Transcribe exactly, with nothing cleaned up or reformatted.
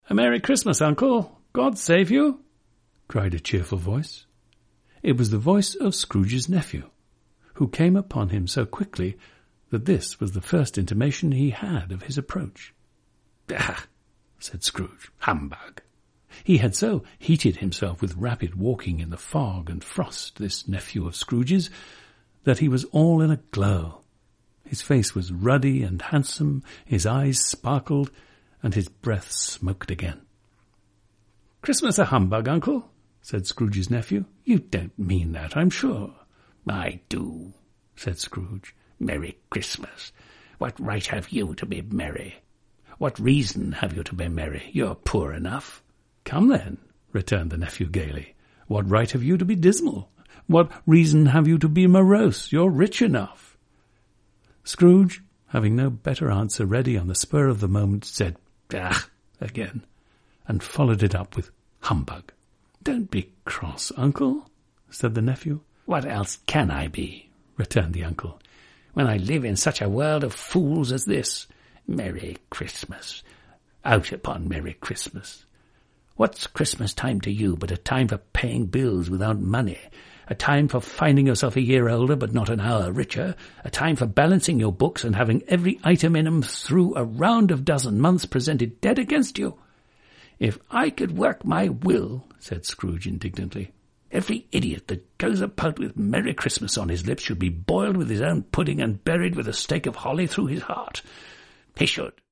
"A Merry Christmas, Uncle! God save you!" cried a cheerful voice. It was the voice of Scrooge's nephew, who came upon him so quickly that this was the first intimation he had of his approach. "Ah!" said Scrooge. "Humbug!" He had so heated himself with rapid walking in the fog and frost, this nephew of Scrooge's, that he was all in a glow. His face was ruddy and handsome, his eyes sparkled, and his breath smoked again. "Christmas a humbug, Uncle?" said Scrooge's nephew. "You don't mean that, I'm sure." "I do," said Scrooge. "Merry Christmas. What right have you to be merry? What reason have you to be merry? You're poor enough." "Come then," returned the nephew gaily. "What right have you to be dismal? What reason have you to be morose? You're rich enough." Scrooge, having no better answer ready on the spur of the moment, said "Ah!" again, and followed it up with "humbug." "Don't be cross, Uncle," said the nephew. "What else can I be?" returned the uncle, "when I live in such a world of fools as this? Merry Christmas. Out upon Merry Christmas. What's Christmas time to you but a time for paying bills without money, a time for finding yourself a year older but not an hour richer, a time for balancing your books and having every item in 'em through a round of dozen months presented dead against you? If I could work my will," said Scrooge indignantly, "every idiot that goes about with Merry Christmas on his lips should be boiled with his own pudding and buried with a stake of holly through his heart. He should."